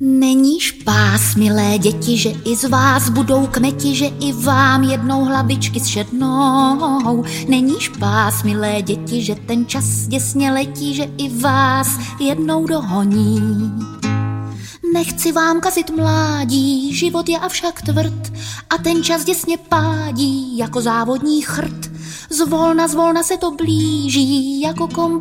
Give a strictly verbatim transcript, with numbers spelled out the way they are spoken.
Není špás, milé děti, že i z vás budou kmeti, že i vám jednou hlavičky zšednou. Není špás, milé děti, že ten čas děsně letí, že i vás jednou dohoní. Nechci vám kazit mládí, život je avšak tvrd a ten čas děsně pádí jako závodní chrt. Zvolna, zvolna se to blíží jako komba